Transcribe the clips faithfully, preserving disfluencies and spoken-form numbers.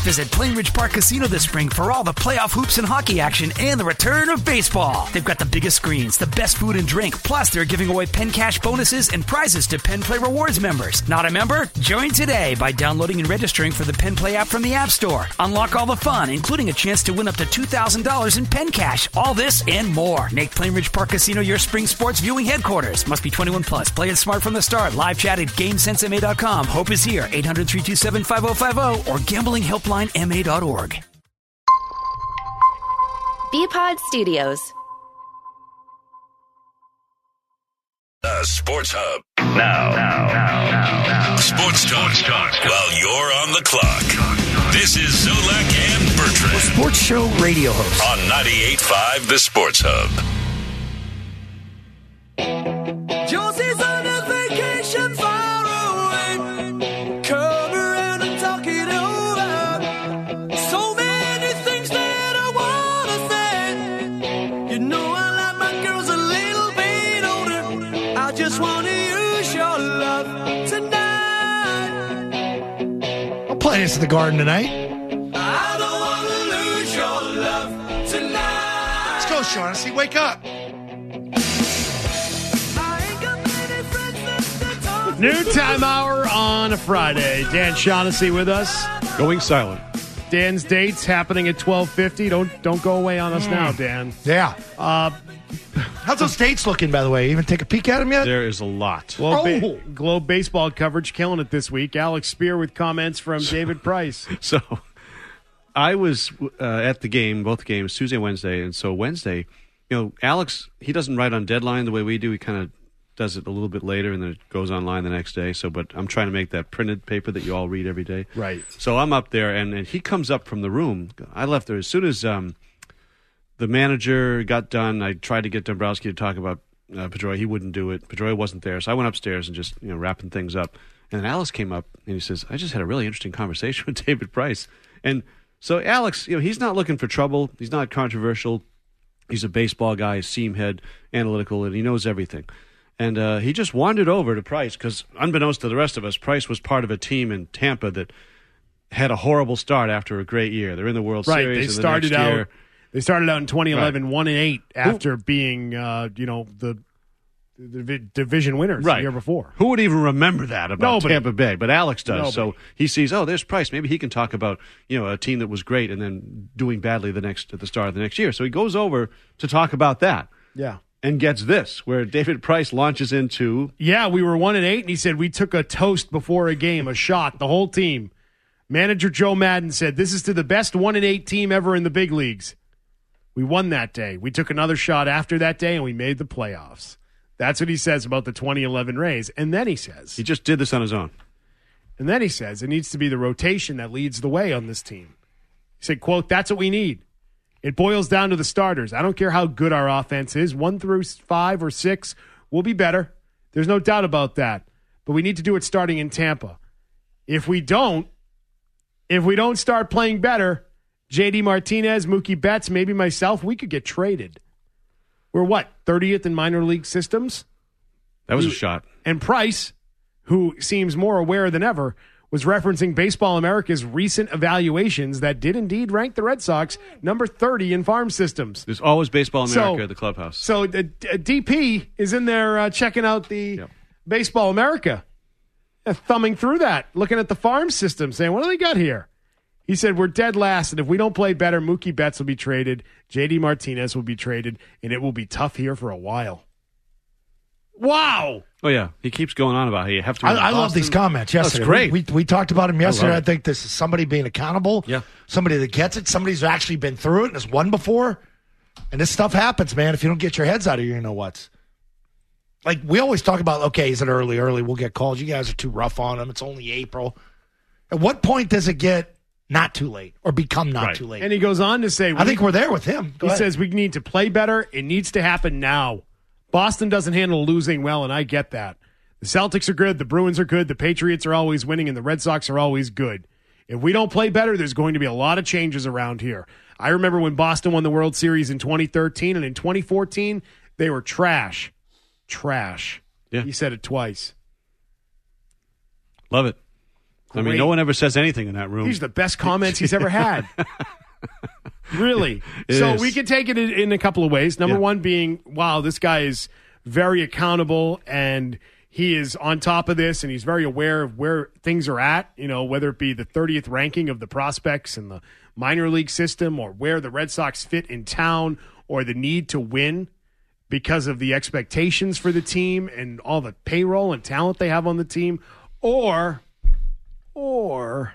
Visit Plainridge Park Casino this spring for all the playoff hoops and hockey action and the return of baseball. They've got the biggest screens, the best food and drink, plus they're giving away Penn Cash bonuses and prizes to Penn Play Rewards members. Not a member? Join today by downloading and registering for the Penn Play app from the App Store. Unlock all the fun, including a chance to win up to two thousand dollars in Penn Cash. All this and more. Make Plainridge Park Casino your spring sports viewing headquarters. Must be twenty-one plus. Play it smart from the start. Live chat at GameSense M A dot com. Hope is here. eight hundred, three two seven, five oh five oh or gambling helpline M A dot org. B-Pod Studios. The Sports Hub. Now, now, now, now, now. Sports Talk, Talk while you're on the clock. This is Zolak and Bertrand. A sports show radio host. On ninety-eight point five, The Sports Hub. Josie's on a vacation far away. Come around and talk it over. So many things that I want to say. You know I like my girls a little bit older. I just want to use your love tonight. I'll play this in the Garden tonight. I don't want to lose your love tonight. Let's go, Shaughnessy. Wake up. Noontime hour on a Friday. Dan Shaughnessy with us. Going silent. Dan's dates happening at twelve fifty. Don't don't go away on us mm. now, Dan. Yeah. Uh, How's those dates looking, by the way? Even take a peek at them yet? There is a lot. Globe, oh. ba- Globe baseball coverage killing it this week. Alex Spear with comments from so, David Price. So I was uh, at the game, both games, Tuesday and Wednesday. And so Wednesday, you know, Alex, he doesn't write on deadline the way we do. He kind of does it a little bit later and then it goes online the next day. So, but I'm trying to make that printed paper that you all read every day. Right. So I'm up there and, and he comes up from the room. I left there as soon as um, the manager got done. I tried to get Dombrowski to talk about uh, Pedroia. He wouldn't do it. Pedroia wasn't there. So I went upstairs and just, you know, wrapping things up. And then Alex came up and he says, I just had a really interesting conversation with David Price. And so Alex, you know, he's not looking for trouble. He's not controversial. He's a baseball guy, a seam head, analytical, and he knows everything. And uh, he just wandered over to Price because, unbeknownst to the rest of us, Price was part of a team in Tampa that had a horrible start after a great year. They're in the World right, Series. They the started next out. Year. They started out in twenty eleven, right. one and eight after Who? being, uh, you know, the, the division winners right. the year before. Who would even remember that about Nobody. Tampa Bay? But Alex does. Nobody. So he sees, oh, there's Price. Maybe he can talk about, you know, a team that was great and then doing badly the next at the start of the next year. So he goes over to talk about that. Yeah. And gets this, where David Price launches into... Yeah, we were one and eight, and he said we took a toast before a game, a shot, the whole team. Manager Joe Madden said, this is to the best one and eight team ever in the big leagues. We won that day. We took another shot after that day, and we made the playoffs. That's what he says about the twenty eleven Rays. And then he says... He just did this on his own. And then he says, it needs to be the rotation that leads the way on this team. He said, quote, that's what we need. It boils down to the starters. I don't care how good our offense is. One through five or six will be better. There's no doubt about that. But we need to do it starting in Tampa. If we don't, if we don't start playing better, J D Martinez, Mookie Betts, maybe myself, we could get traded. We're what, thirtieth in minor league systems? That was who, a shot. And Price, who seems more aware than ever, was referencing Baseball America's recent evaluations that did indeed rank the Red Sox number thirty in farm systems. There's always Baseball America so, at the clubhouse. So uh, D P is in there uh, checking out the yep. Baseball America, uh, thumbing through that, looking at the farm system, saying, what do they got here? He said, we're dead last, and if we don't play better, Mookie Betts will be traded, J D Martinez will be traded, and it will be tough here for a while. Wow. Oh, yeah. He keeps going on about how you have to. I, I love these comments yesterday. That's great. We, we, we talked about him yesterday. I, I think this is somebody being accountable. Yeah. Somebody that gets it. Somebody who's actually been through it and has won before. And this stuff happens, man. If you don't get your heads out of your you know what's. Like, we always talk about, okay, is it early, early? We'll get calls. You guys are too rough on them. It's only April. At what point does it get not too late or become not right. too late? And he goes on to say. I think we're there with him. Go he ahead. says we need to play better. It needs to happen now. Boston doesn't handle losing well, and I get that. The Celtics are good, the Bruins are good, the Patriots are always winning, and the Red Sox are always good. If we don't play better, there's going to be a lot of changes around here. I remember when Boston won the World Series in twenty thirteen, and in twenty fourteen, they were trash. Trash. Yeah. He said it twice. Love it. I mean, no one ever says anything in that room. These are the best comments he's ever had. Really. It so is. we can take it in, in a couple of ways. Number Yeah. one being, wow, this guy is very accountable and he is on top of this and he's very aware of where things are at, you know, whether it be the thirtieth ranking of the prospects in the minor league system or where the Red Sox fit in town or the need to win because of the expectations for the team and all the payroll and talent they have on the team, or or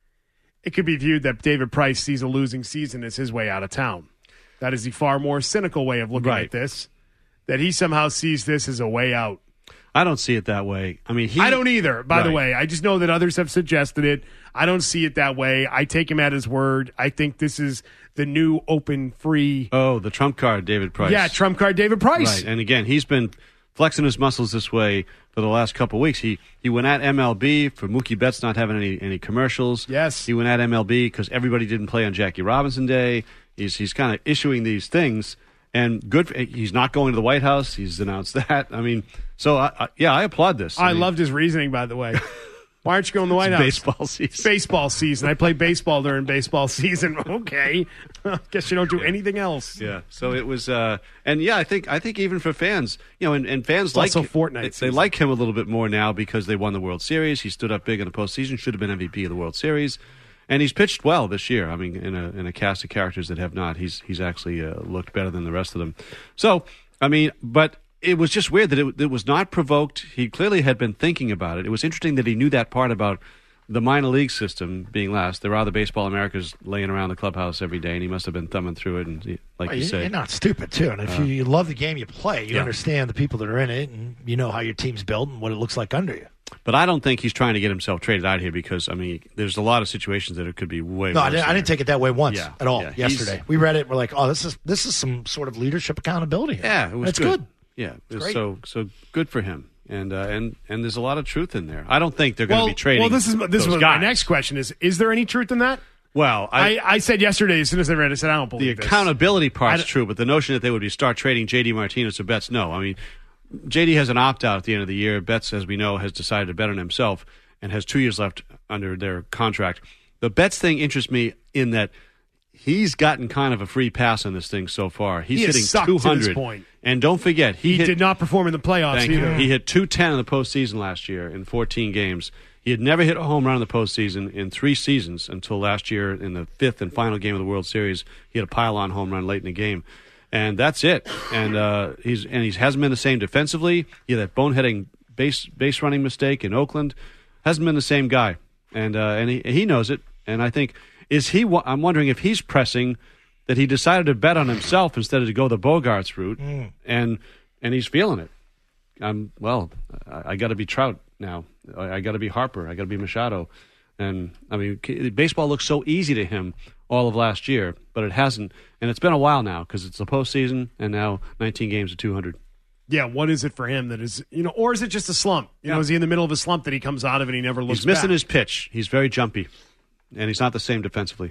it could be viewed that David Price sees a losing season as his way out of town. That is the far more cynical way of looking Right. at this, that he somehow sees this as a way out. I don't see it that way. I mean, he, I don't either, by the Right. way. I just know that others have suggested it. I don't see it that way. I take him at his word. I think this is the new open, free. Oh, the trump card, David Price. Yeah, trump card David Price. Right. And again, he's been flexing his muscles this way for the last couple of weeks. He he went at M L B for Mookie Betts not having any, any commercials. Yes. He went at M L B because everybody didn't play on Jackie Robinson Day. He's he's kind of issuing these things. And good. For, he's not going to the White House. He's announced that. I mean, so I, I, yeah, I applaud this. I mean, loved his reasoning, by the way. Why aren't you going to the White House? baseball season. Baseball season. I play baseball during baseball season. Okay. Guess you don't do anything else. Yeah. So it was, uh, and yeah, I think I think even for fans, you know, and, and fans like also Fortnite they, they season. like him a little bit more now because they won the World Series. He stood up big in the postseason. Should have been M V P of the World Series, and he's pitched well this year. I mean, in a in a cast of characters that have not, he's he's actually uh, looked better than the rest of them. So I mean, but. It was just weird that it, it was not provoked. He clearly had been thinking about it. It was interesting that he knew that part about the minor league system being last. There are the Baseball Americas laying around the clubhouse every day, and he must have been thumbing through it. And he, like Well, you you- said, you're not stupid, too. And if you, you love the game you play, you Yeah. understand the people that are in it, and you know how your team's built and what it looks like under you. but I don't think he's trying to get himself traded out here because I mean, there's a lot of situations that it could be way. No, I worse didn't, I than didn't take it that way once Yeah, at all yeah, he's- yesterday. We read it. We're like, oh, this is this is some sort of leadership accountability here. Yeah, it was That's good. good. Yeah, it was great. so so good for him, and uh, and and there's a lot of truth in there. I don't think they're going to Well, be trading. well, this is this is those what my guys. next question is: is there any truth in that? Well, I, I, I said yesterday, as soon as I read it, I said I don't the believe this. accountability part's I d- true, but the notion that they would be start trading J D Martinez or Betts, no. I mean, J D has an opt out at the end of the year. Betts, as we know, has decided to bet on himself and has two years left under their contract. The Betts thing interests me in that he's gotten kind of a free pass on this thing so far. He's He has hitting sucked to two this hundred. point. And don't forget, he, He hit, did not perform in the playoffs Thank either. you. He hit two ten in the postseason last year in fourteen games. He had never hit a home run in the postseason in three seasons until last year in the fifth and final game of the World Series. He had a pile-on home run late in the game. And that's it. And uh, he's and he hasn't been the same defensively. He had that boneheading base base running mistake in Oakland. Hasn't been the same guy. And uh, and he, he knows it. And I think, is he? I'm wondering if he's pressing that he decided to bet on himself instead of to go the Bogarts route. Mm. And and he's feeling it. I'm well. I, I got to be Trout now. I, I got to be Harper. I got to be Machado. And I mean, k- baseball looked so easy to him all of last year, but it hasn't. And it's been a while now because it's the postseason, and now nineteen games at two hundred. Yeah, what is it for him that is, you know, or is it just a slump? You know, Yeah. is he in the middle of a slump that he comes out of and he never looks He's missing back? his pitch. He's very jumpy, and he's not the same defensively.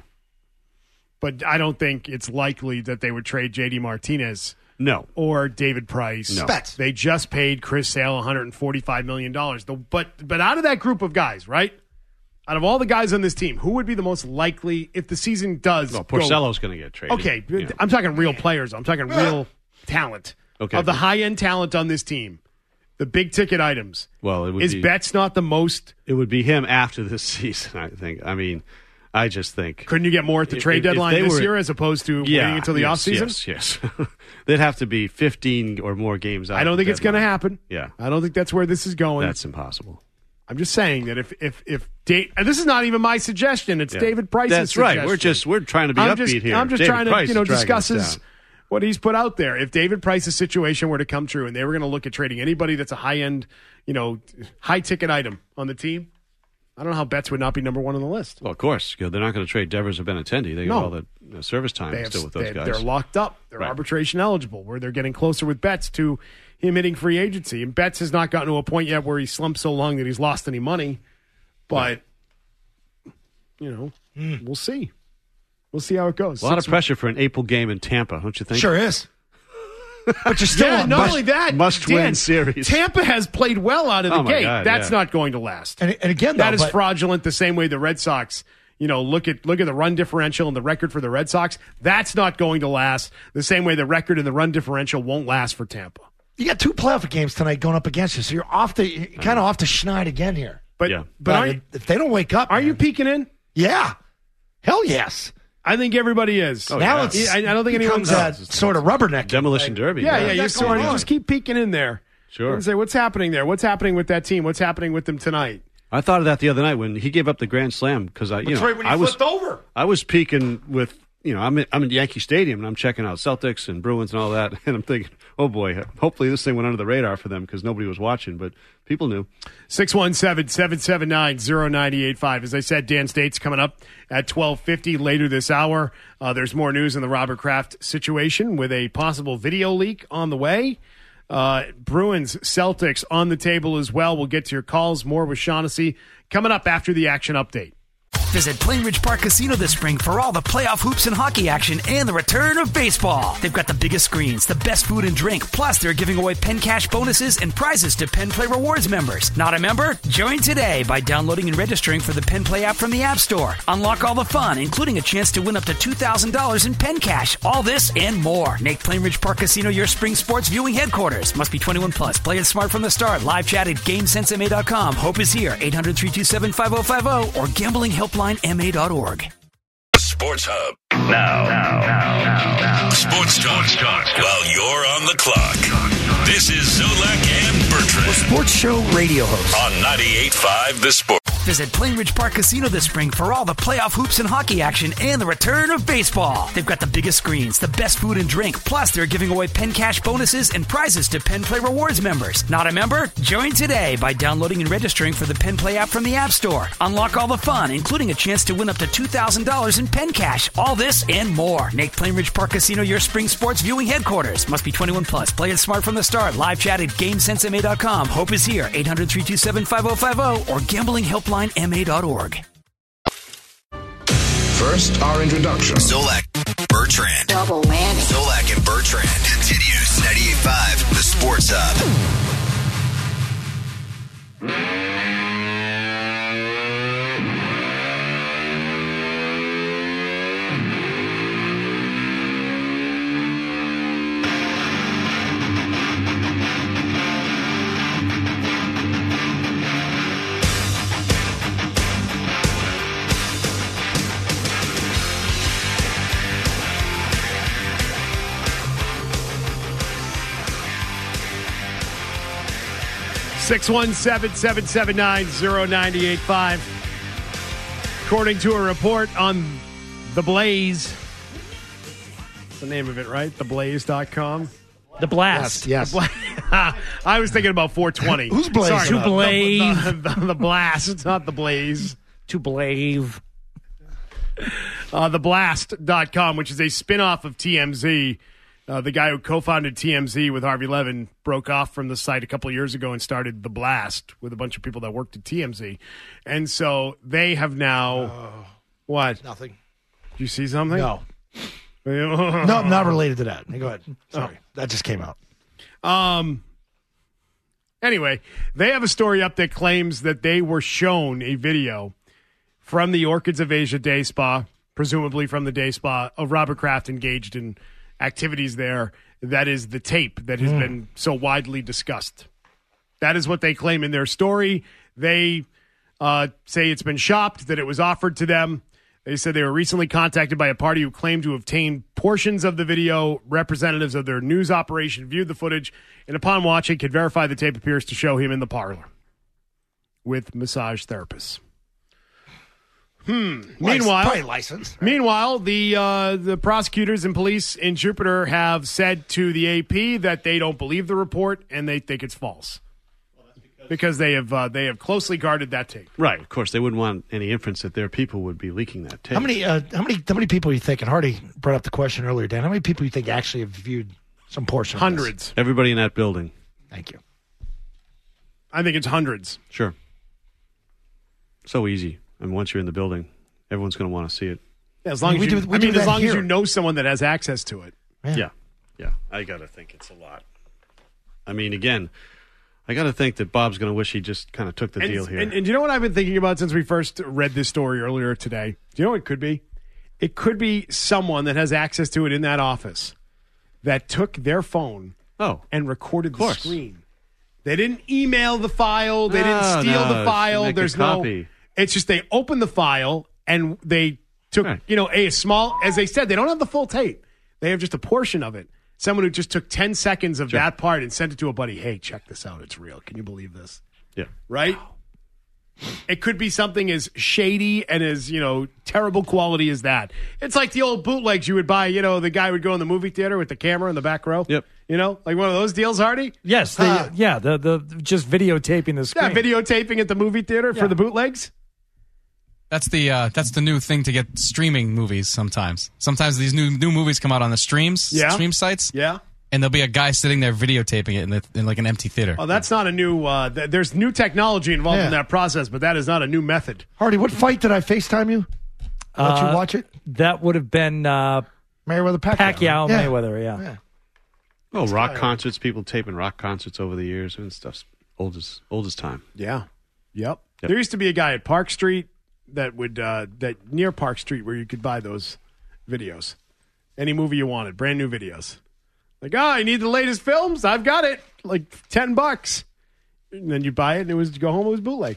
But I don't think it's likely that they would trade J D Martinez No. or David Price. No. Betts. They just paid Chris Sale one hundred forty-five million dollars. The, but but out of that group of guys, right? Out of all the guys on this team, who would be the most likely if the season does Well, go- Porcello's going to get traded. Okay, Yeah. I'm talking real players. I'm talking real talent. Okay. Of the high end talent on this team, the big ticket items. Well, it would is be- Betts not the most? It would be him after this season, I think. I mean, I just think. Couldn't you get more at the If- trade if- if deadline they this were- year as opposed to Yeah, waiting until the yes, offseason? Yes, yes. They'd have to be fifteen or more games out. I don't of the think it's going to deadline. happen. Yeah. I don't think that's where this is going. That's impossible. I'm just saying that if if if da- and this is not even my suggestion, it's Yeah. David Price's That's right. suggestion. We're just we're trying to be I'm upbeat just, here. I'm just David trying Price to you know is dragging us discuss down. what he's put out there. If David Price's situation were to come true and they were going to look at trading anybody that's a high end, you know, high ticket item on the team, I don't know how Betts would not be number one on the list. Well, of course, they're not going to trade Devers or Benintendi. They got No. all the uh, service time They have, still with those they, guys. They're locked up. They're Right. arbitration eligible, where they're getting closer with Betts to him hitting free agency. And Betts has not gotten to a point yet where he slumped so long that he's lost any money. But, you know, we'll see. We'll see how it goes. a lot of Six- pressure for an April game in Tampa, don't you think? Sure is. But you're still Yeah, a not must- only that, must-win Dan, series. Tampa has played well out of the Oh, my gate. God, That's yeah. not going to last. And, and again, though, That is but- fraudulent the same way the Red Sox, you know, look at look at the run differential and the record for the Red Sox. That's not going to last the same way the record and the run differential won't last for Tampa. You got two playoff games tonight going up against you, so you're off the you're kind of off the schneid again here. But Yeah. but But are, if, if they don't wake up, are you man, peeking in? Yeah, hell yes. I think everybody is. Oh, now yeah. it's I, I don't think anyone's becomes that sort of rubberneck. Demolition Derby. Yeah, yeah, What's you that sort going of on? just keep peeking in there. Sure. And say, what's happening there? What's happening with that team? What's happening with them tonight? I thought of that the other night when he gave up the grand slam because I, you That's know, right when you I was flipped over. I was peeking with, you know, I'm in, I'm in Yankee Stadium and I'm checking out Celtics and Bruins and all that, and I'm thinking, oh boy, hopefully this thing went under the radar for them because nobody was watching, but people knew. six one seven, seven seven nine, zero nine eight five. As I said, Dan State's coming up at twelve fifty later this hour. Uh, there's more news in the Robert Kraft situation with a possible video leak on the way. Uh, Bruins, Celtics on the table as well. We'll get to your calls. More with Shaughnessy coming up after the action update. Visit Plainridge Park Casino this spring for all the playoff hoops and hockey action and the return of baseball. They've got the biggest screens, the best food and drink, plus they're giving away Penn Cash bonuses and prizes to Penn Play Rewards members. Not a member? Join today by downloading and registering for the Penn Play app from the App Store. Unlock all the fun, including a chance to win up to two thousand dollars in Penn Cash. All this and more. Make Plainridge Park Casino your spring sports viewing headquarters. Must be twenty-one plus. Play it smart from the start. Live chat at GameSense M A dot com. Hope is here. eight hundred, three two seven, five oh five oh or gambling helpline M A dot org. Sports Hub. Now, now, now, now, now. Sports Talk. Sports Talk. While you're on the clock. This is Zolak and Bertrand Sports show radio host. on ninety-eight point five The Sport. Visit Plainridge Park Casino this spring for all the playoff hoops and hockey action and the return of baseball. They've got the biggest screens, the best food and drink, plus they're giving away Penn Cash bonuses and prizes to Penn Play Rewards members. Not a member? Join today by downloading and registering for the Penn Play app from the App Store. Unlock all the fun, including a chance to win up to two thousand dollars in Penn Cash. All this and more. Make Plainridge Park Casino your spring sports viewing headquarters. Must be twenty-one plus. Play it smart from the start. Live chat at GameSense M A dot com. Hope is here. eight hundred, three two seven, five oh five oh or gambling helpline M A dot org. First, our introduction. Zolak, Bertrand. Double whammy. Zolak and Bertrand. Continues ninety-eight point five, The Sports Hub. six one seven, seven seven nine, zero nine eight five. According to a report on The Blaze, that's the name of it, right? the blaze dot com. The Blast. Yes. I was thinking about four twenty. Who's blazing Sorry, up? the, Blaze. the, the, the Blast. It's not The Blaze. To Blave. Uh, the blast dot com, which is a spinoff of T M Z. Uh, the guy who co-founded T M Z with Harvey Levin broke off from the site a couple of years ago and started The Blast with a bunch of people that worked at T M Z. And so they have now... what? Nothing. Did you see something? No. no. No, I'm not related to that. Go ahead. Sorry. That just came out. Um. Anyway, they have a story up that claims that they were shown a video from the Orchids of Asia Day Spa, presumably from the Day Spa, of Robert Kraft engaged in activities there. That is the tape that has mm. been so widely discussed. That is what they claim in their story. They uh, say it's been shopped, that it was offered to them. They said they were recently contacted by a party who claimed to obtain portions of the video. Representatives of their news operation viewed the footage and upon watching could verify the tape appears to show him in the parlor with massage therapists. Hmm. Meanwhile, probably licensed. Meanwhile, the uh, the prosecutors and police in Jupiter have said to the A P that they don't believe the report and they think it's false. Because they have uh, they have closely guarded that tape. Right. Of course, they wouldn't want any inference that their people would be leaking that tape. How many? Uh, how many? How many people are you think? And Hardy brought up the question earlier, Dan. How many people you think actually have viewed some portion? Hundreds. Of this? Everybody in that building. Thank you. I think it's hundreds. Sure. So easy. I mean, once you're in the building, everyone's going to want to see it. Yeah, as long I mean, as you, we do, we I do mean, as that long here. as you know someone that has access to it. Yeah. Yeah. Yeah, I got to think it's a lot. I mean, again, I got to think that Bob's going to wish he just kind of took the and, deal here. And, and do you know what I've been thinking about since we first read this story earlier today? Do you know what it could be? It could be someone that has access to it in that office that took their phone oh, and recorded the screen. They didn't email the file. They didn't No, steal no, the file. make a There's no. copy. It's just they opened the file and they took, Right. you know, a small, as they said, they don't have the full tape. They have just a portion of it. Someone who just took ten seconds of Sure. that part and sent it to a buddy. Hey, check this out. It's real. Can you believe this? Yeah. Right? It could be something as shady and as, you know, terrible quality as that. It's like the old bootlegs you would buy. You know, the guy would go in the movie theater with the camera in the back row. Yep. You know, like one of those deals, Hardy? Yes, the, Ah. yeah, the the just videotaping the Yeah, screen. videotaping at the movie theater Yeah. for the bootlegs. That's the uh, that's the new thing to get streaming movies. Sometimes, sometimes these new new movies come out on the streams, Yeah. stream sites, Yeah. and there'll be a guy sitting there videotaping it in, the, in like an empty theater. Oh, that's not a new. Uh, th- there's new technology involved Yeah. in that process, but that is not a new method. Hardy, what fight did I FaceTime you? Let Uh, you watch it? That would have been uh, Mayweather Pacquiao. Pacquiao Yeah. Mayweather. Yeah. Yeah. Oh, rock concerts, people taping rock concerts over the years and stuff's old as old as time. Yeah. Yep. Yep. There used to be a guy at Park Street that would uh, that near Park Street where you could buy those videos, any movie you wanted, brand new videos. Like, oh, I need the latest films. I've got it. Like ten bucks, and then you buy it, and it was go home. It was bootleg.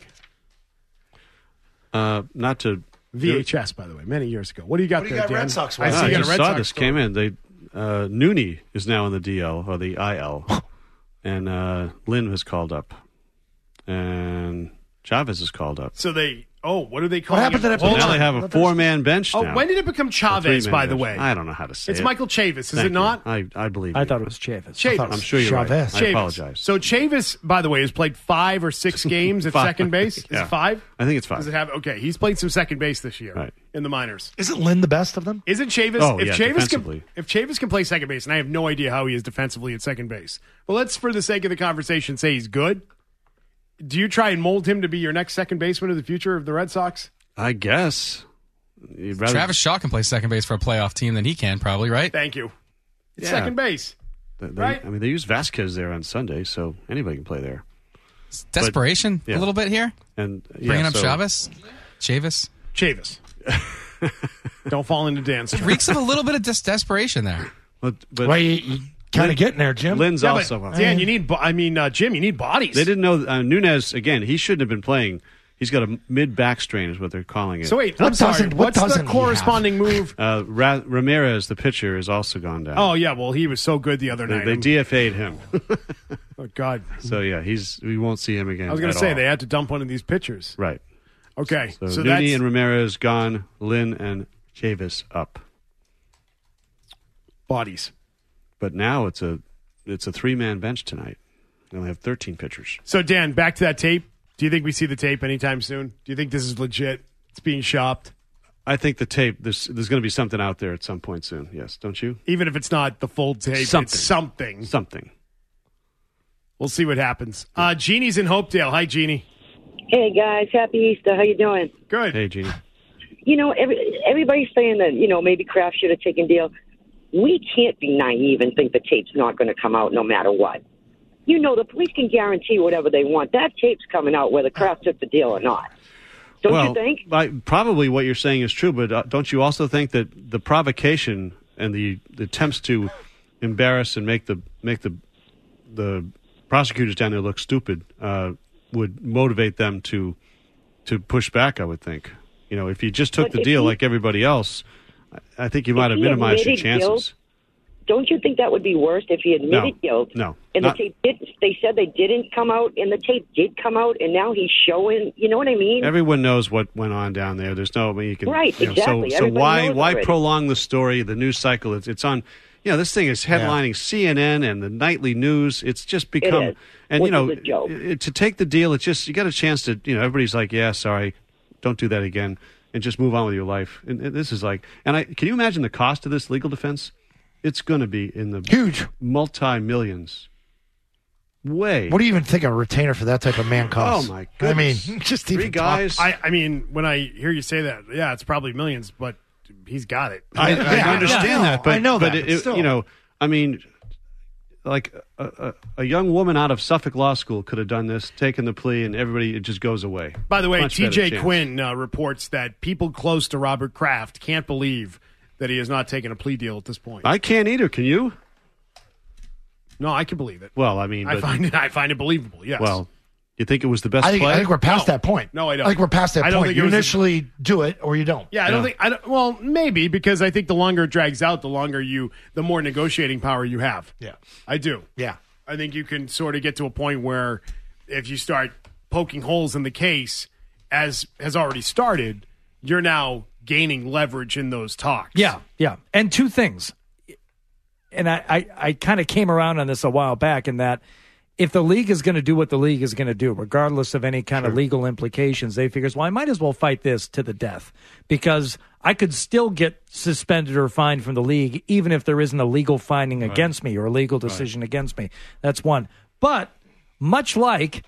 Uh, not to V H S, by the way, many years ago. What do you got What do you there, got, Dan? Red Sox I wise? see I you got just a Red saw Sox this story. came in. They uh, Nooney is now in the D L or the I L, and uh, Lynn has called up, and Chavez is called up. So they. Oh, what do they call? What happened to that Hold Now on. they have a four-man bench Oh, now. when did it become A Chavez? three-man By the bench. way, I don't know how to say it's it. Michael Chavis, is Thank it you. not? I, I believe I you. thought it was Chavis. Chavis. thought it I'm sure you're right. Chavez. I Chavis. apologize. So Chavis, by the way, has played five or six games at Five. second base. Is Yeah. it five? I think it's five. Does it have? Okay, he's played some second base this year Right. in the minors. Isn't Lynn the best of them? Isn't Chavis? Oh, if yeah, Chavis defensively. can, if Chavis can play second base, and I have no idea how he is defensively at second base, but let's, for the sake of the conversation, say he's good. Do you try and mold him to be your next second baseman of the future of the Red Sox? I guess. You'd rather- Travis Shaw can play second base for a playoff team than he can, probably, right? Thank you. It's Yeah. second base. They, they- right? I mean, they use Vasquez there on Sunday, so anybody can play there. It's desperation yeah. a little bit here. And yeah, Bringing up so- Chavez, Chavis. Chavis. Don't fall into Dan's trap. Reeks of a little bit of des- desperation there. But, but Well, you, you kind of getting there, Jim. Lynn's Yeah, but, also. uh, Dan, you need. bo- I mean, uh, Jim, you need bodies. They didn't know uh, Nunez again. He shouldn't have been playing. He's got a mid back strain, is what they're calling it. So wait, What I'm sorry. doesn't- what What's doesn't the he corresponding move? uh, Ra- Ramirez, the pitcher, has also gone down. Oh yeah, well he was so good the other they, night. they I'm- D F A'd him. oh God, So yeah, he's we won't see him again. I was going at to say all. they had to dump one of these pitchers. right. Okay, So, so, Nunez that's and Ramirez gone. Lynn and Chavis up. bodies. But now it's a it's a three man bench tonight. They only have thirteen pitchers. So Dan, back to that tape. Do you think we see the tape anytime soon? Do you think this is legit? It's being shopped, I think the tape. There's there's going to be something out there at some point soon. Yes, don't you? even if it's not the full tape. Something. It's something. Something. We'll see what happens. Uh, Jeannie's in Hopedale. Hi, Jeannie. Hey guys, happy Easter. How you doing? Good. Hey, Jeannie. You know, every, everybody's saying that, you know, maybe Kraft should have taken a deal. We can't be naive and think the tape's not going to come out no matter what. You know, the police can guarantee whatever they want. That tape's coming out whether Kraft took the deal or not. Don't well, you think? I, probably what you're saying is true, but uh, don't you also think that the provocation and the, the attempts to embarrass and make the make the the prosecutors down there look stupid uh, would motivate them to to push back? I would think. You know, if you just took But the if deal he- like everybody else, I I think you might have he minimized your admitted chances. guilt, don't you think that would be worse if he admitted No, guilt? no, And not- the tape did. They said they didn't come out, and the tape did come out, and now he's showing. You know what I mean? Everyone knows what went on down there. There's no, I mean, you can, Right, you know, exactly. So, so Everybody why knows why already. prolong the story, the news cycle? It's it's on. You know, this thing is headlining C N N and the nightly news. It's just become, is, and which you know, is a joke. it- to take the deal, it's just you got a chance to, you know, everybody's like, yeah, sorry, don't do that again, and just move on with your life. And, and this is like, and I can you imagine the cost of this legal defense? It's going to be in the Huge. multi millions. Way. What do you even think a retainer for that type of man costs? Oh my I mean, goodness. just Three even guys. talk- I, I mean, when I hear you say that, yeah, it's probably millions, but he's got it. I, I Yeah, understand yeah, I know, that, but I know but that, it, but it- still. you know, I mean, like a, a, a young woman out of Suffolk Law School could have done this, taken the plea, and everybody, it just goes away. By the way, Much T J better chance. Quinn uh, reports that people close to Robert Kraft can't believe that he has not taken a plea deal at this point. I can't either. Can you? No, I can believe it. Well, I mean, I but, find it. I find it believable. Yes. well, you think it was the best I think, play? I think we're past No. that point. No, I don't. I think we're past that I don't point. think it You was a- initially do it or you don't. Yeah, I don't Yeah. think. I don't, well, maybe because I think the longer it drags out, the longer you, the more negotiating power you have. Yeah. I do. Yeah. I think you can sort of get to a point where if you start poking holes in the case, as has already started, you're now gaining leverage in those talks. Yeah, yeah. And two things. And I, I, I kind of came around on this a while back in that if the league is going to do what the league is going to do, regardless of any kind Sure. of legal implications, they figures, well, I might as well fight this to the death because I could still get suspended or fined from the league, even if there isn't a legal finding Right. against me or a legal decision right. against me. That's one. But much like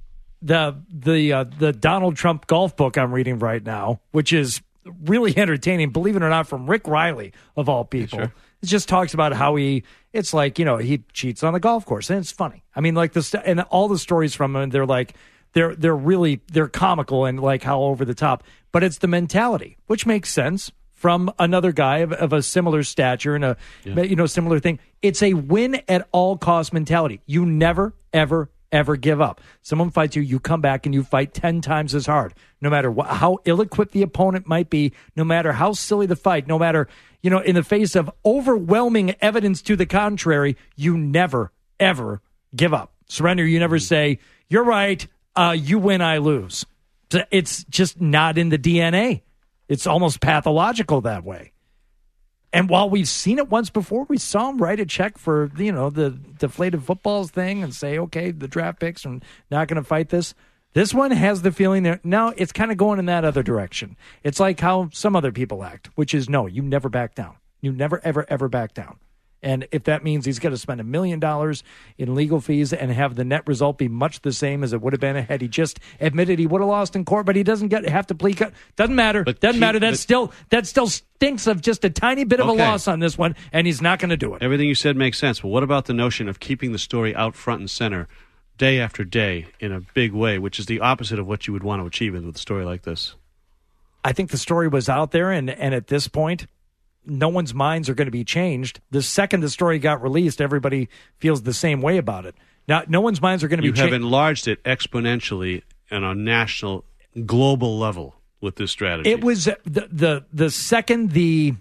the the uh, the Donald Trump golf book I'm reading right now, which is really entertaining, believe it or not, from Rick Riley of all people. Sure. It just talks about how he, it's like, you know, he cheats on the golf course, and it's funny. I mean, like this, and all the stories from him, they're like, they're they're really they're comical and like how over the top. But it's the mentality, which makes sense from another guy of, of a similar stature and a Yeah. you know similar thing. It's a win at all cost mentality. You never ever ever give up. Someone fights you, you come back and you fight ten times as hard, no matter wh- how ill-equipped the opponent might be, no matter how silly the fight, no matter, you know, in the face of overwhelming evidence to the contrary, you never, ever give up. Surrender, you never say, you're right, uh, you win, I lose. It's just not in the D N A. It's almost pathological that way. And while we've seen it once before, we saw him write a check for, you know, the deflated footballs thing and say, okay, the draft picks, I'm not going to fight this. This one has the feeling that now it's kind of going in that other direction. It's like how some other people act, which is no, you never back down. You never, ever, ever back down. And if that means he's going to spend a million dollars in legal fees and have the net result be much the same as it would have been had he just admitted he would have lost in court, but he doesn't get have to plead. Doesn't matter. But doesn't he- matter. That but- still that still stinks of just a tiny bit of Okay. a loss on this one, and he's not going to do it. Everything you said makes sense. But what about the notion of keeping the story out front and center day after day in a big way, which is the opposite of what you would want to achieve with a story like this? I think the story was out there, and and at this point, no one's minds are going to be changed. The second the story got released, everybody feels the same way about it. Now, no one's minds are going to be You have changed. enlarged it exponentially on a national, global level with this strategy. It was the the the second the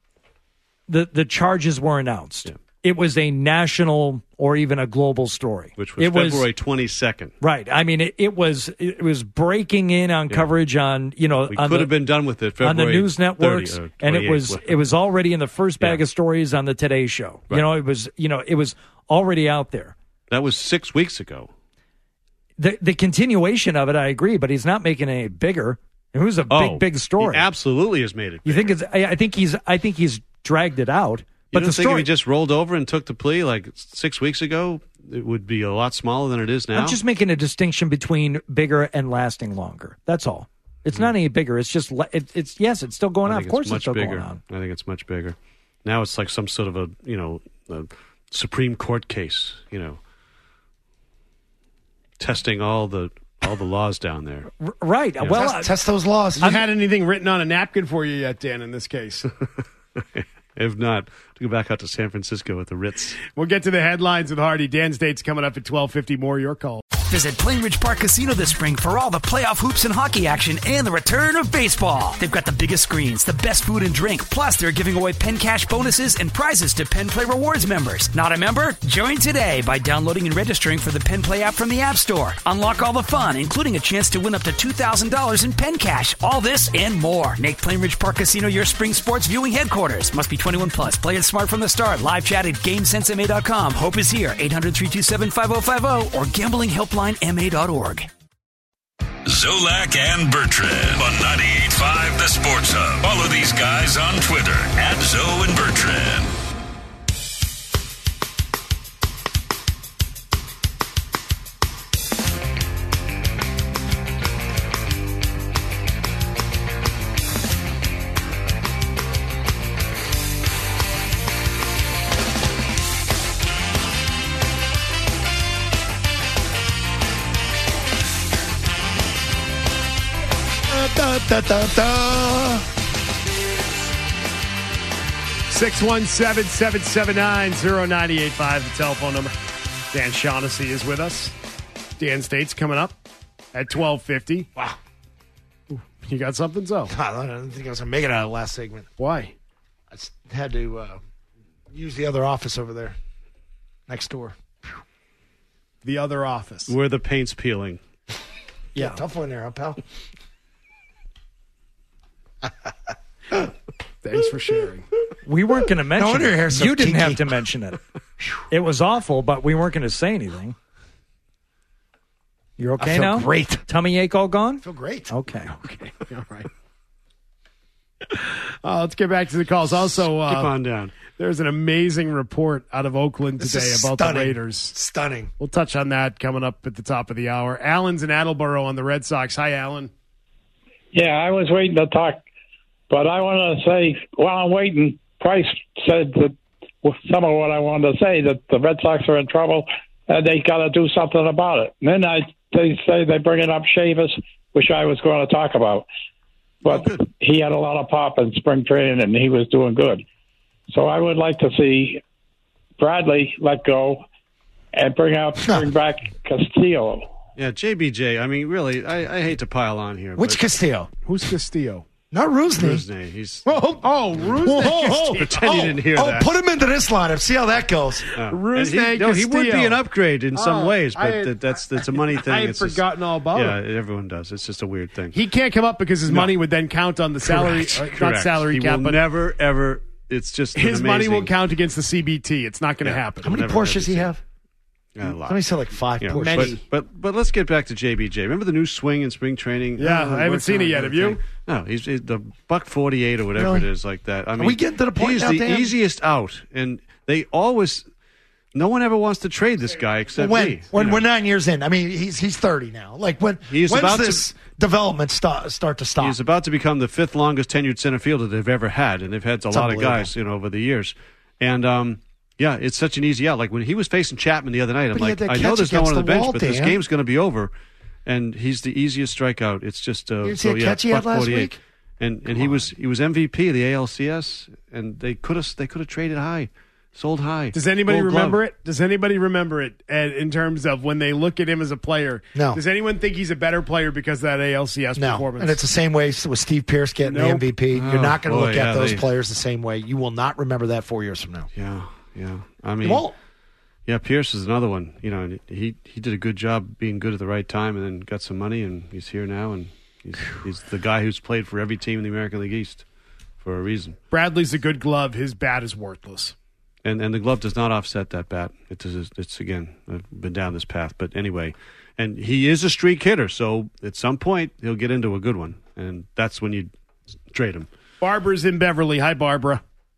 the the charges were announced. Yeah. It was a national or even a global story, which was it February twenty-second. Right. I mean, it, it was it was breaking in on Yeah. coverage on you know We on could the, have been done with it February on the news networks, thirtieth or and it was twenty-eighth. it was already in the first bag Yeah. of stories on the Today Show. Right. You know, it was you know it was already out there. That was six weeks ago. The the continuation of it, I agree, but he's not making it any bigger. It was a Oh, big big story. He absolutely has made it. You think it's? I, I think he's. I think he's dragged it out. You But don't the think if story. he just rolled over and took the plea like six weeks ago, it would be a lot smaller than it is now? I'm just making a distinction between bigger and lasting longer. That's all. It's not any bigger. It's just. le- It, it's yes. It's still going I on. think Of course, it's much it's still bigger. going on. I think it's much bigger. Now it's like some sort of a, you know, a Supreme Court case, you know, testing all the all the laws down there. R- right. Yeah. Well, Test, test those laws. Have you had anything written on a napkin for you yet, Dan, in this case? If not, to go back out to San Francisco with the Ritz. We'll get to the headlines with Hardy. Dan's Date's coming up at twelve fifty. More your call. Visit Plainridge Park Casino this spring for all the playoff hoops and hockey action and the return of baseball. They've got the biggest screens, the best food and drink, plus they're giving away Penn Cash bonuses and prizes to Penn Play Rewards members. Not a member? Join today by downloading and registering for the Penn Play app from the App Store. Unlock all the fun, including a chance to win up to two thousand dollars in Penn Cash. All this and more. Make Plainridge Park Casino your spring sports viewing headquarters. Must be twenty-one plus. Play it smart from the start. Live chat at game sense m a dot com. Hope is here. eight hundred, three two seven, five oh five oh or gambling helpline m a dot org. Zolak and Bertrand on ninety-eight point five The Sports Hub. Follow these guys on Twitter at Zoe and Bertrand. da, da, da. six one seven, seven seven nine, zero nine eight five, the telephone number. Dan Shaughnessy is with us. Dan State's coming up at twelve fifty. Wow. Ooh, you got something, so? I don't think I was going to make it out of the last segment. Why? I just had to uh, use the other office over there next door. The other office. Where the paint's peeling. Yeah, tough one there, huh, pal? Thanks for sharing. We weren't going to mention No wonder your it. hair's so You didn't kinky. have to mention it. It was awful, but we weren't going to say anything. You're okay I feel now? great. Tummy ache all gone? I feel great. Okay. Okay, all right. Uh, let's get back to the calls. Also, uh, Keep on down. there's an amazing report out of Oakland This today is about stunning. the Raiders. Stunning. We'll touch on that coming up at the top of the hour. Alan's in Attleboro on the Red Sox. Hi, Alan. Yeah, I was waiting to talk, but I want to say while I'm waiting, Price said that some of what I wanted to say, that the Red Sox are in trouble and they got to do something about it. And then I they say they bringing up Chavis, which I was going to talk about, but Oh, he had a lot of pop in spring training and he was doing good. So I would like to see Bradley let go and bring out bring back Castillo. Yeah, J B J. I mean, really, I, I hate to pile on here. Which but Castillo? Who's Castillo? Not Rusney. Rusney, he's Oh, Oh, Rusney Castillo. pretend you didn't hear oh, that. put him into this lineup. See how that goes. Uh, Rusney and he, no, he would be Castillo. an upgrade in some Oh, ways, but I had- that, that's that's a money thing. I had It's just- forgotten all about yeah, it. everyone does. It's just a weird thing. He can't come up because his No. money would then count on the salary, Correct. uh, not Correct. salary he cap, will but never ever. It's just an his money will amazing- count against the C B T. It's not going to Yeah. happen. How many Never Porsches had he to have? Yeah, a lot. Somebody said like five Yeah, Porsches. Many. But, but but let's get back to J B J. Remember the new swing in spring training? Yeah, Oh, I haven't works seen out it yet. and Have you? everything. No, he's, he's the buck forty-eight or whatever Really? it is, like that. I mean, we getting to the point he's now, the Dan? easiest out, and they always. No one ever wants to trade this guy except when me. when you we're know. nine years in, I mean, he's he's thirty now. Like when He's when's about to- this development start start to stop? He's about to become the fifth longest tenured center fielder they've ever had, and they've had a It's lot of unbelievable. guys, you know, over the years. And um, yeah, it's such an easy out. Like when he was facing Chapman the other night, I'm But he like, had that I know catch there's no one on against the the bench, wall, but this Dan. game's going to be over. And he's the easiest strikeout. It's just uh, You see so that yeah, catch he had buck last forty-eight. week? And and he was he was M V P of the A L C S, and they could have they could have traded high, sold high. Does anybody Gold remember glove. it? Does anybody remember it? And in terms of when they look at him as a player, No. Does anyone think he's a better player because of that A L C S No, performance? and it's the same way with Steve Pierce getting the Nope. M V P. Oh, You're not going to boy, look yeah, at those they- players the same way. You will not remember that four years from now. Yeah, yeah. I mean, You won't. yeah. Pierce is another one. You know, and he he did a good job being good at the right time, and then got some money, and he's here now, and he's he's the guy who's played for every team in the American League East for a reason. Bradley's a good glove. His bat is worthless. And and the glove does not offset that bat. It does, it's again, I've been down this path, but anyway, and he is a streak hitter, so at some point he'll get into a good one, and that's when you trade him. Barbara's in Beverly. Hi, Barbara.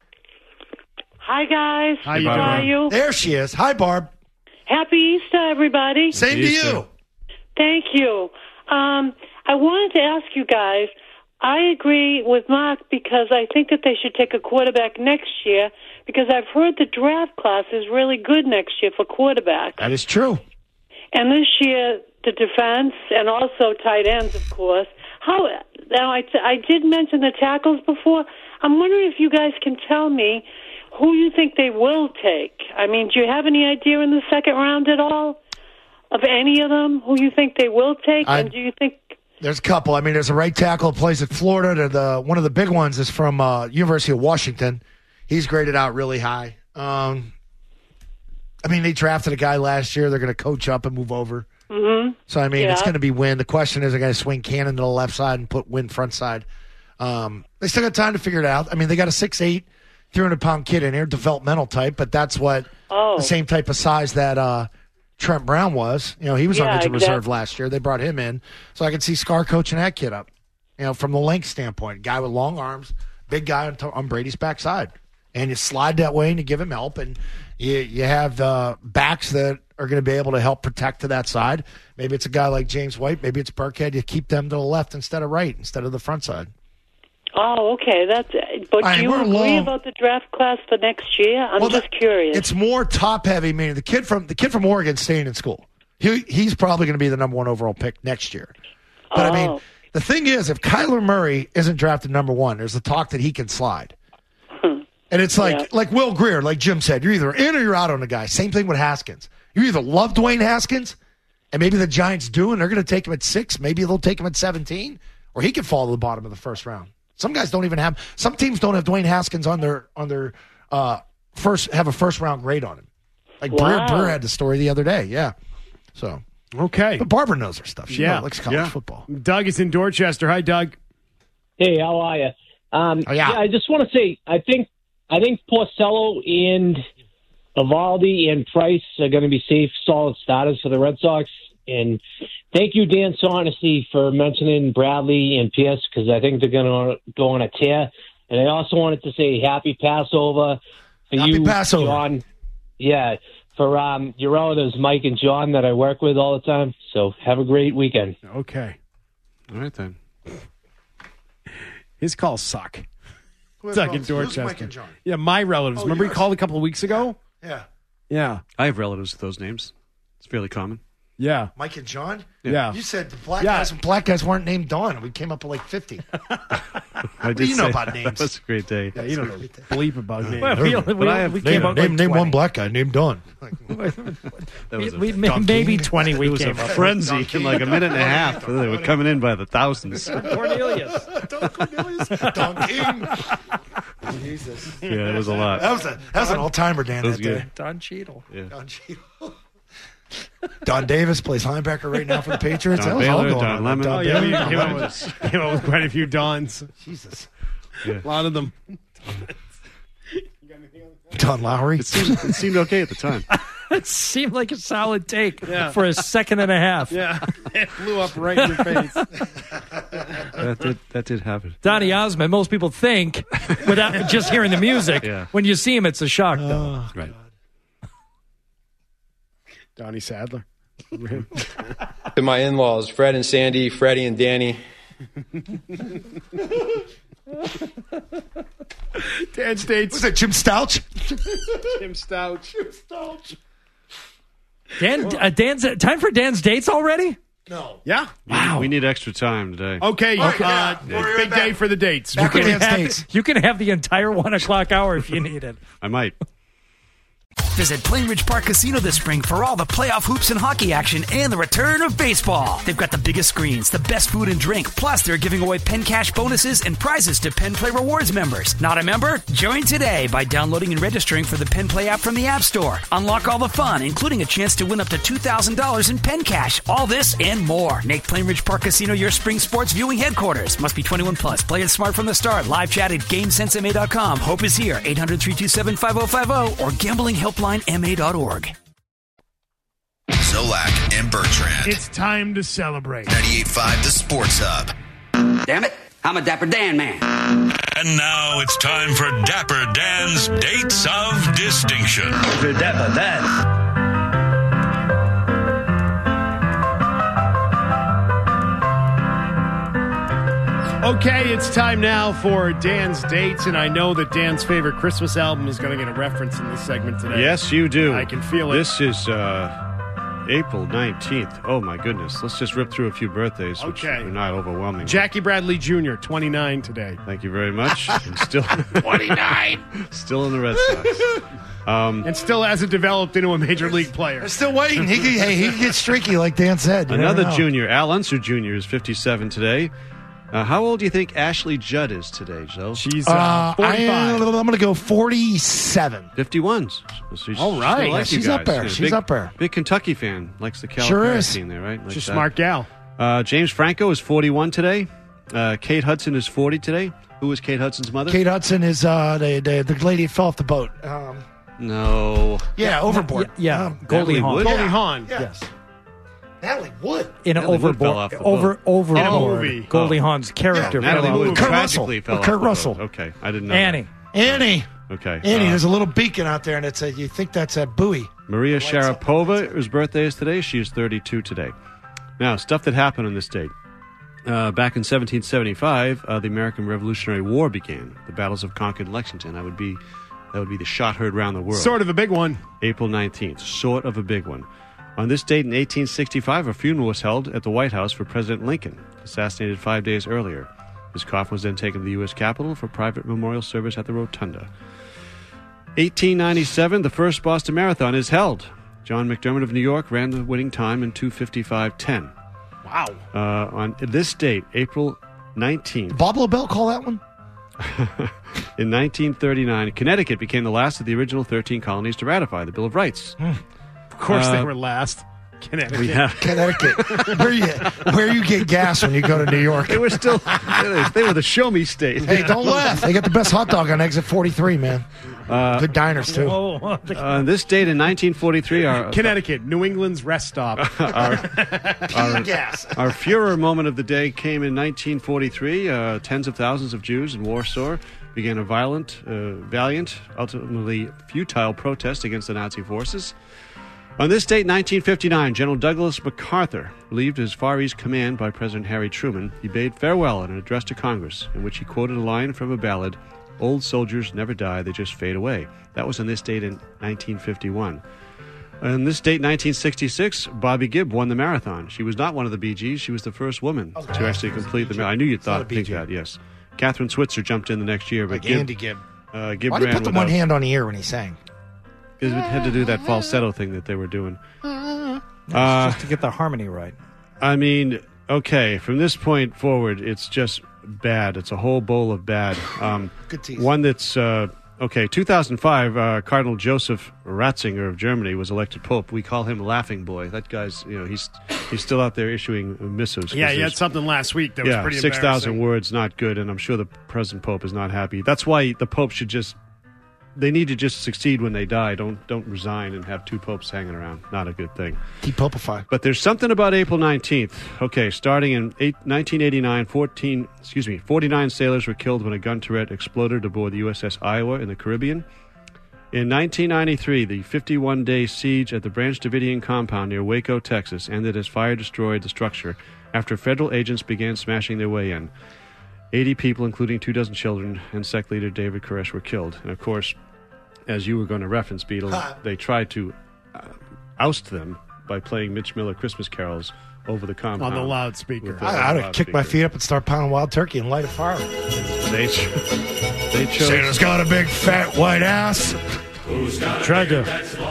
Hi, guys. Hi, How Barbara. are you? There she is. Hi, Barb. Happy Easter, everybody. Same to Easter. you. Thank you. Um, I wanted to ask you guys, I agree with Mark because I think that they should take a quarterback next year because I've heard the draft class is really good next year for quarterbacks. That is true. And this year, the defense and also tight ends, of course. How now? I, I did mention the tackles before. I'm wondering if you guys can tell me who you think they will take. I mean, do you have any idea in the second round at all of any of them who you think they will take? I- and do you think? There's a couple. I mean, there's a right tackle that plays at Florida. The one of the big ones is from uh, University of Washington. He's graded out really high. Um, I mean, they drafted a guy last year. They're going to coach up and move over. Mm-hmm. So, I mean, Yeah. it's going to be Wynn. The question is, they're going to swing Cannon to the left side and put Wynn front side. Um, they still got time to figure it out. I mean, they got a six eight, three hundred pound kid in here, developmental type, but that's what Oh. the same type of size that uh, Trent Brown was. You know, he was on Yeah, injured exactly. reserve last year. They brought him in. So I can see Scar coaching that kid up, you know, from the length standpoint. Guy with long arms, big guy on, on Brady's backside. And you slide that way and you give him help. And you, you have uh, backs that are going to be able to help protect to that side. Maybe it's a guy like James White. Maybe it's Burkhead. You keep them to the left instead of right, instead of the front side. Oh, okay. That's. But All right, do you we're agree long. about the draft class for next year? I'm Well, just the- curious. It's more top heavy, meaning the kid from the kid from Oregon staying in school. He he's probably going to be the number one overall pick next year. But I mean, Oh. The thing is, if Kyler Murray isn't drafted number one, there's the talk that he can slide. And it's like Yeah. like Will Greer, like Jim said, you're either in or you're out on a guy. Same thing with Haskins. You either love Dwayne Haskins, and maybe the Giants do, and they're going to take him at six. Maybe they'll take him at seventeen, or he could fall to the bottom of the first round. Some guys don't even have. Some teams don't have Dwayne Haskins on their on their uh, first have a first round grade on him. Like Wow. Breer, Breer had the story the other day. Yeah. So Okay. but Barbara knows her stuff. She Yeah. knows, likes college Yeah. football. Doug is in Dorchester. Hi, Doug. Hey, how are you? Um, Oh, yeah. I just want to say, I think I think Porcello and Evaldi and Price are going to be safe, solid starters for the Red Sox. And thank you, Dan Shaughnessy, for mentioning Bradley and Pierce, because I think they're going to go on a tear. And I also wanted to say happy Passover for Happy you, Passover. John. Yeah, for um, your relatives, Mike and John, that I work with all the time. So have a great weekend. Okay. All right, then. His calls suck. Who Doug in else? Who's Dorchester. Mike and John? Yeah, my relatives. Oh, Remember he yours. called a couple of weeks ago? Yeah. Yeah. I have relatives with those names. It's fairly common. Yeah. Mike and John? Yeah. You said the black Yeah. guys black guys weren't named Don, and we came up with like fifty. I do you know say- about names? That was a great day. Yeah, you don't know bleep about me. Well, we, we, But I have- we Name, came up name, with name one twenty. black guy named Don. That We, was a we, Don maybe King. twenty we It was came a up with. frenzy in like a minute and a half. They were coming in by the thousands. Cornelius. Don Cornelius. Don King. Jesus. Yeah, it was a lot. That was a that was an all timer, Dan. That was That day. good. Don Cheadle. Yeah. Don Cheadle. Don Davis plays linebacker right now for the Patriots. Don that was all Baylor, going Don on. Lemon. Don Oh, yeah, Baylor, we Don came up, Lemon. with, came up with quite a few Dons. Jesus. A lot of them. Don Lowry. It seemed, it seemed okay at the time. It seemed like a solid take Yeah. for a second and a half. Yeah. It blew up right in your face. That did, that did happen. Donny Osmond, most people think, without just hearing the music, Yeah. when you see him, it's a shock, though. Right. Donnie Sadler. To my in-laws, Fred and Sandy, Freddie and Danny. Dan States. Was it Jim Stouch? Tim Stouch. Jim Stouch. Dan, uh, Dan's time for Dan's dates already? No. Yeah. Wow. We need extra time today. Okay. All right, uh, yeah. We'll be right big back. day for the dates. Back You with can, Dan's have, dates. you can have the entire one o'clock hour if you need it. I might. Visit Plainridge Park Casino this spring for all the playoff hoops and hockey action and the return of baseball. They've got the biggest screens, the best food and drink, plus they're giving away Penn Cash bonuses and prizes to Penn Play Rewards members. Not a member? Join today by downloading and registering for the Penn Play app from the App Store. Unlock all the fun, including a chance to win up to two thousand dollars in Penn Cash. All this and more. Make Plainridge Park Casino your spring sports viewing headquarters. Must be twenty-one plus. Play it smart from the start. Live chat at GameSense M A dot com. Hope is here. eight hundred, three two seven, five oh five oh or gambling helpline M A dot org. Zolak and Bertrand. It's time to celebrate. ninety-eight point five The Sports Hub. Damn it, I'm a Dapper Dan man. And now it's time for Dapper Dan's Dates of Distinction. Dapper Dan. Okay, it's time now for Dan's dates, and I know that Dan's favorite Christmas album is going to get a reference in this segment today. Yes, you do. I can feel it. This is uh, April nineteenth. Oh, my goodness. Let's just rip through a few birthdays, which Okay. are not overwhelming. Jackie Bradley Junior, twenty-nine today. Thank you very much. And still twenty-nine. Still in the Red Sox. Um, And still hasn't developed into a major league player. They're still waiting. He could, hey, he could get streaky, like Dan said. You Another never know. junior, Al Unser Junior, is fifty-seven today. Uh, how old do you think Ashley Judd is today, Joe? She's Uh, I, I'm going to go forty-seven. fifty-ones. So she's All right. still like Yeah, you she's up guys. there. Yeah, She's big, up there. Big Kentucky fan. Likes the Cal Sure Fire is. scene there, right? Like She's a that. smart gal. Uh, James Franco is forty-one today. Uh, Kate Hudson is forty today. Who is Kate Hudson's mother? Kate Hudson is uh, the, the the lady who fell off the boat. Um, No. yeah, overboard. Yeah, Um, Goldie Natalie Hawn. Wood? Goldie Yeah. Hawn. Yeah. Yes. Natalie Wood. In an Natalie Wood fell overboard, off the over, boat. overboard. movie. Goldie Oh. Hawn's character. Yeah, fell Natalie off. Wood With Kurt tragically Russell. fell With off Kurt the boat. Russell. Okay, I didn't know. Annie. Annie. that. Okay. Annie, Uh, there's a little beacon out there, and it's a, you think that's a buoy. Maria Sharapova, whose birthday is today. She is thirty-two today. Now, stuff that happened on this date. Uh, back in seventeen seventy-five, uh, the American Revolutionary War began. The battles of Concord and Lexington. That would be that would be the shot heard around the world. Sort of a big one. April nineteenth. Sort of a big one. On this date in eighteen sixty-five, a funeral was held at the White House for President Lincoln, assassinated five days earlier. His coffin was then taken to the U S Capitol for private memorial service at the Rotunda. eighteen ninety-seven, the first Boston Marathon is held. John McDermott of New York ran the winning time in two fifty-five ten. Wow. Uh, on this date, April nineteenth. Did Bob Lobel call that one? In nineteen thirty-nine, Connecticut became the last of the original thirteen colonies to ratify the Bill of Rights. Of course Uh, they were last. Connecticut. Yeah. Connecticut. where you where you get gas when you go to New York? They were still they were the show me state. Hey, don't laugh. They got the best hot dog on exit forty-three, man. Uh, Good diners too. Uh, on this date in nineteen forty-three, our Connecticut, New England's rest stop. our, our, gas. our Führer moment of the day came in nineteen forty-three. Uh, tens of thousands of Jews in Warsaw began a violent, uh, valiant, ultimately futile protest against the Nazi forces. On this date, nineteen fifty-nine, General Douglas MacArthur relieved his Far East command by President Harry Truman. He bade farewell in an address to Congress, in which he quoted a line from a ballad, "Old soldiers never die, they just fade away." That was on this date in nineteen fifty-one. On this date, nineteen sixty-six, Bobby Gibb won the marathon. She was not one of the Bee Gees. She was the first woman Okay. to actually complete the marathon. I knew you'd thought, think that, yes. Catherine Switzer jumped in the next year. But Like Gibb, Andy Gibb. Uh, Gibb Why did he ran put the without, one hand on the ear when he sang? Because it had to do that falsetto thing that they were doing. No, it's Uh, just to get the harmony right. I mean, okay, from this point forward, it's just bad. It's a whole bowl of bad. Um, Good tease. One that's, uh, okay, two thousand five, uh, Cardinal Joseph Ratzinger of Germany was elected Pope. We call him Laughing Boy. That guy's, you know, he's he's still out there issuing missives. Yeah, he there's- had something last week that was yeah, pretty six thousand embarrassing. words, not good, and I'm sure the present Pope is not happy. That's why the Pope should just, they need to just succeed when they die. Don't don't resign and have two popes hanging around. Not a good thing. Depopify. But there's something about April nineteenth. Okay, starting in eight, nineteen eighty-nine, fourteen, excuse me, forty-nine sailors were killed when a gun turret exploded aboard the U S S Iowa in the Caribbean. In nineteen ninety-three, the fifty-one day siege at the Branch Davidian compound near Waco, Texas, ended as fire destroyed the structure after federal agents began smashing their way in. eighty people, including two dozen children, and sect leader David Koresh were killed. And of course, as you were going to reference, Beetle, they tried to uh, oust them by playing Mitch Miller Christmas carols over the compound. On the loudspeaker. with the I, I'd have kicked my loudspeaker. feet up and start pounding wild turkey and light a fire. They, they chose. Santa's got a big fat white ass. Tried to.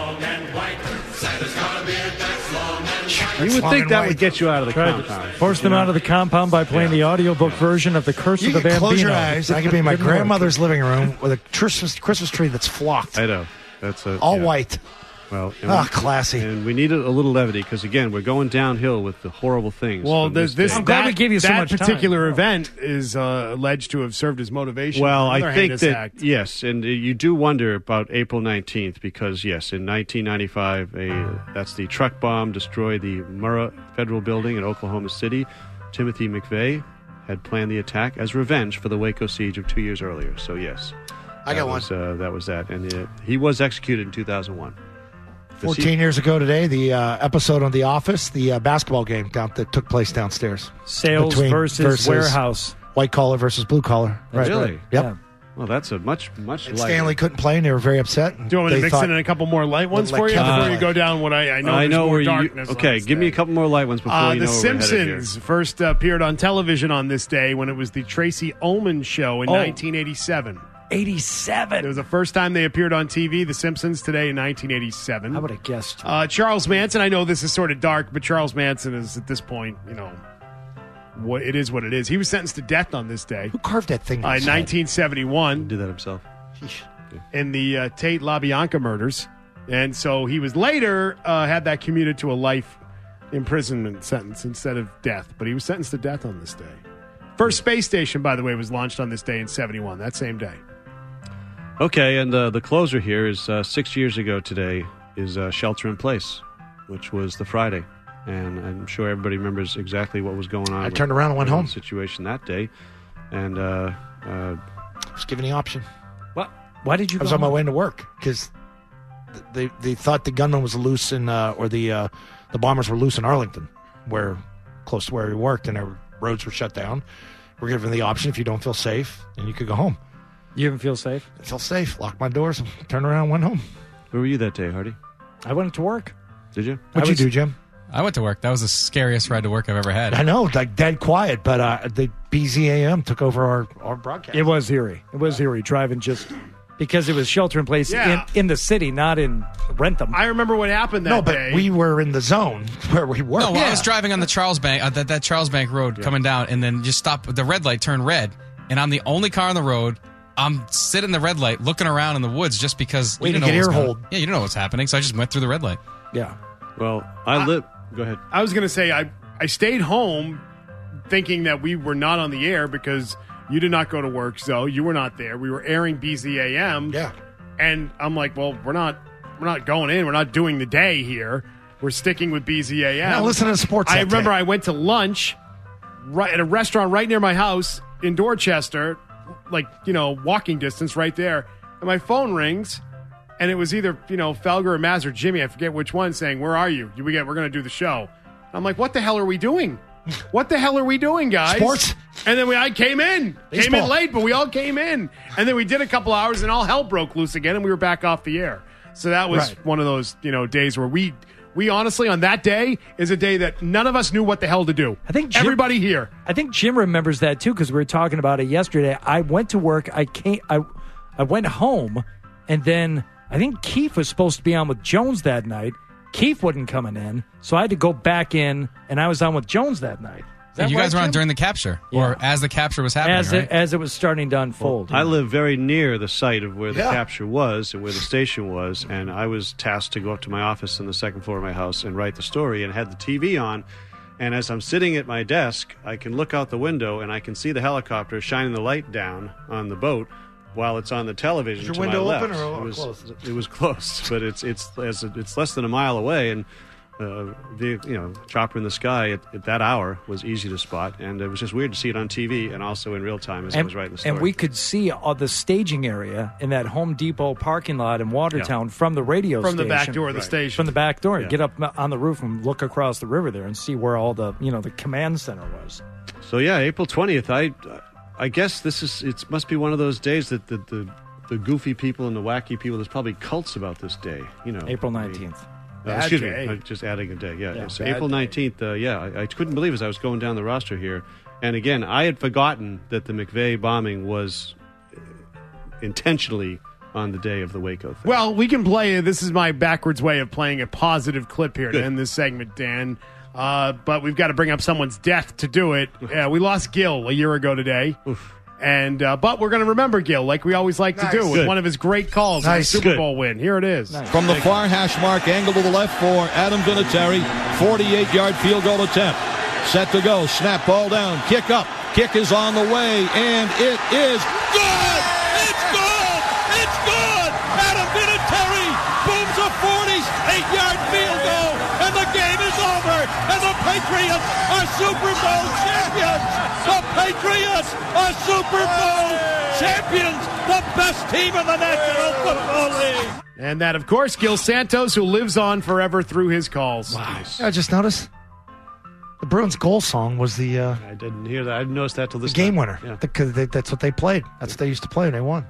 You would long think and that white. would get you out of the Tried compound. to force them out of the compound by playing the audiobook version of The Curse You of the can Bambino. close your eyes. I could be in my Didn't work. grandmother's living room with a Christmas, Christmas tree that's flocked. I know. That's a, All yeah. white. Well, and Ah, we- classy. And we need a, a little levity because, again, we're going downhill with the horrible things. Well, from this, this, day. I'm glad that, we gave you so that much time. particular event is uh, alleged to have served as motivation. Well, for another I think heinous that, act. yes, and uh, you do wonder about April nineteenth because, yes, in nineteen ninety-five, a, that's the truck bomb destroyed the Murrah Federal Building in Oklahoma City. Timothy McVeigh had planned the attack as revenge for the Waco siege of two years earlier. So, yes. I that got one. was, uh, that was that. And uh, he was executed in two thousand one. fourteen years ago today, the uh, episode on The Office, the uh, basketball game down that took place downstairs. Sales Between- versus, warehouse. White collar versus blue collar. Right. Really? Yep. Yeah. Well, that's a much, much And lighter. Stanley couldn't play, and they were very upset. Do you want me to They mix thought- in a couple more light ones Like for you Kevin before you Love. go down what I, I know I there's know more where you. darkness on Okay, this give me a day. couple more light ones before Uh, you the know where we're headed here. Simpsons first appeared on television on this day when it was the Tracy Ullman Show in Oh. nineteen eighty-seven. eighty-seven. It was the first time they appeared on T V, The Simpsons, today in nineteen eighty-seven. How would I guessed? Uh, Charles Manson, I know this is sort of dark, but Charles Manson is at this point, you know, what it is what it is. He was sentenced to death on this day. Who carved that thing? Uh, in nineteen seventy-one. Did that himself. In the uh, Tate LaBianca murders. And so he was later uh, had that commuted to a life imprisonment sentence instead of death. But he was sentenced to death on this day. First space station, by the way, was launched on this day in seventy-one, that same day. Okay, and uh, the closer here is uh, six years ago today is uh, Shelter in Place, which was the Friday. And I'm sure everybody remembers exactly what was going on. I with turned around and went the home. Situation that day. And uh, uh, was given the option. What? Why did you I was go on my home? way into work because they they thought the gunman was loose in, uh, or the uh, the bombers were loose in Arlington, where close to where we worked, and our roads were shut down. We're given the option if you don't feel safe, then you could go home. You didn't feel safe? I felt safe. Locked my doors, turned around, and went home. where were you that day, Hardy? I went to work. Did you? What'd I you was- do, Jim? I went to work. That was the scariest ride to work I've ever had. I know, like dead quiet, but uh, the B Z A M took over our, our broadcast. It was eerie. It was eerie driving just because it was shelter in place Yeah. in, in the city, not in Rentham. I remember what happened that no, but day. we were in the zone where we were. No, well, I was driving on the Charles Bank, uh, that, that Charles Bank Road coming down, and then just stop. The red light turned red, and I'm the only car on the road. I'm sitting in the red light, looking around in the woods, just because Way you to didn't know get what was ear going- hold. Yeah, you don't know what's happening, so I just went through the red light. Yeah. Well, I live. Go ahead. I was going to say I I stayed home thinking that we were not on the air because you did not go to work, Zoe. You were not there. We were airing B Z A M. Yeah. And I'm like, well, we're not we're not going in. We're not doing the day here. We're sticking with B Z A M. Now listen to the sports. I that remember day. I went to lunch right at a restaurant right near my house in Dorchester, like, you know, walking distance right there. And my phone rings, and it was either, you know, Felger or Maz or Jimmy, I forget which one, saying, "Where are you? We get, we're going to do the show." I'm like, "What the hell are we doing? What the hell are we doing, guys?" Sports. And then we, I came in, came Baseball. in late, but we all came in, and then we did a couple hours, and all hell broke loose again, and we were back off the air. So that was Right. one of those, you know, days where we, we honestly on that day is a day that none of us knew what the hell to do. I think Jim- everybody here. I think Jim remembers that too because we were talking about it yesterday. I went to work. I came. I I went home, and then I think Keith was supposed to be on with Jones that night. Keith wasn't coming in, so I had to go back in, and I was on with Jones that night. Is that you guys right, were on Jim? during the capture, or as the capture was happening, as right? it as it was starting to unfold. I live very near the site of where the Yeah. capture was and where the station was, and I was tasked to go up to my office on the second floor of my house and write the story, and had the T V on. And as I'm sitting at my desk, I can look out the window and I can see the helicopter shining the light down on the boat while it's on the television. Is your to window my open left. or it was, closed? It was closed, but it's it's as it's less than a mile away, and uh, the you know chopper in the sky at, at that hour was easy to spot, and it was just weird to see it on T V and also in real time as I and, was writing the story. and we could see all the staging area in that Home Depot parking lot in Watertown from the radio From the station. back door of the Right. station. From the back door. Yeah. Get up on the roof and look across the river there and see where all the, you know, the command center was. So yeah, April twentieth. I, I guess this is. It must be one of those days that the, the the goofy people and the wacky people. There's probably cults about this day. You know, April nineteenth. Uh, Bad excuse day. me, I'm just adding a day. Yeah, Yeah, so bad April nineteenth. Uh, yeah, I, I couldn't believe as I was going down the roster here, and again, I had forgotten that the McVeigh bombing was uh, intentionally on the day of the Waco thing. Well, we can play. This is my backwards way of playing a positive clip here Good. to end this segment, Dan. Uh, but we've got to bring up someone's death to do it. Yeah, we lost Gil a year ago today. And uh, but we're going to remember Gil like we always like Nice. to do with Good. one of his great calls Nice. in the Super Good. Bowl win. Here it is. From the far hash mark, angle to the left for Adam Vinatieri. forty-eight-yard field goal attempt. Set to go. Snap ball down. Kick up. Kick is on the way, and it is good! It's good! It's good! Adam Vinatieri booms a forty-eight-yard field goal, and the game is over, and the Patriots are Super Bowl champions! The Patriots are Super Bowl champions! The best team in the National Football League! And that, of course, Gil Santos, who lives on forever through his calls. Yeah, I just noticed the Bruins goal song was the uh, I didn't hear that. I didn't notice that till the this game time. winner. Yeah. Because they, that's what they played. That's what they used to play when they won.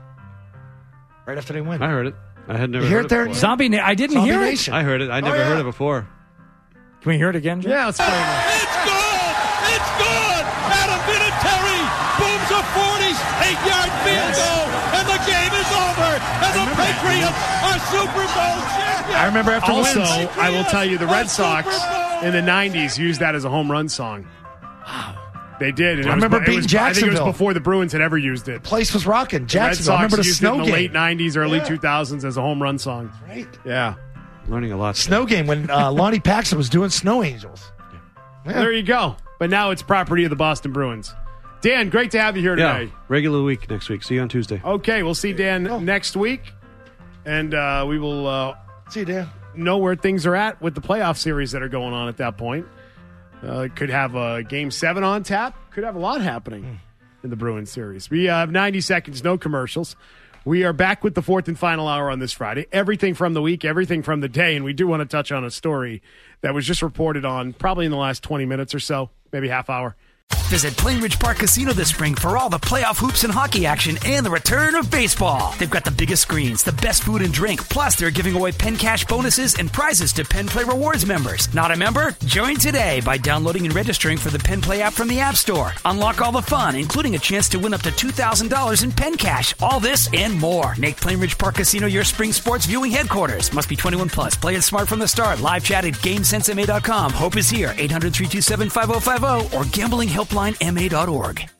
Right after they win. I heard it. I had never You hear heard it there? before. Zombie, Na- I didn't Zombie hear Nation. I heard it. I never yeah. heard it before. it. Can we hear it again, Jim? Yeah, let's play it. It's good! It's good! Adam Vinatieri booms a forty-eight-yard field goal, and the game is over, and the Patriots are Super Bowl champions! I remember after Also, wins. I will tell you, the Red Are Sox Super Bowl in the nineties used that as a home run song. Wow. They did. And I it was- remember it beating was, I think it was Jacksonville. before the Bruins had ever used it. Place was rocking. The Red Jacksonville. I Sox remember the used it snow in the game. late nineties, early Yeah. two thousands as a home run song. Right. Yeah. Learning a lot. Snow game when uh, Lonnie Paxton was doing Snow Angels. Yeah. There you go. But now it's property of the Boston Bruins. Dan, great to have you here Yeah, today. regular week next week. See you on Tuesday. Okay, we'll see Dan Oh. next week. And uh, we will uh, See you, Dan. know where things are at with the playoff series that are going on at that point. Uh, could have a game seven on tap. Could have a lot happening in the Bruins series. We uh, have ninety seconds, no commercials. We are back with the fourth and final hour on this Friday. Everything from the week, everything from the day, and we do want to touch on a story that was just reported on probably in the last twenty minutes or so, maybe half hour. Visit Plainridge Park Casino this spring for all the playoff hoops and hockey action and the return of baseball. They've got the biggest screens, the best food and drink, plus they're giving away Penn Cash bonuses and prizes to Penn Play Rewards members. Not a member? Join today by downloading and registering for the Penn Play app from the App Store. Unlock all the fun, including a chance to win up to two thousand dollars in Penn Cash. All this and more. Make Plainridge Park Casino your spring sports viewing headquarters. Must be twenty-one plus. Play it smart from the start. Live chat at game sense m a dot com. Hope is here. eight hundred, three two seven, five oh five oh or gambling helpline m a dot org.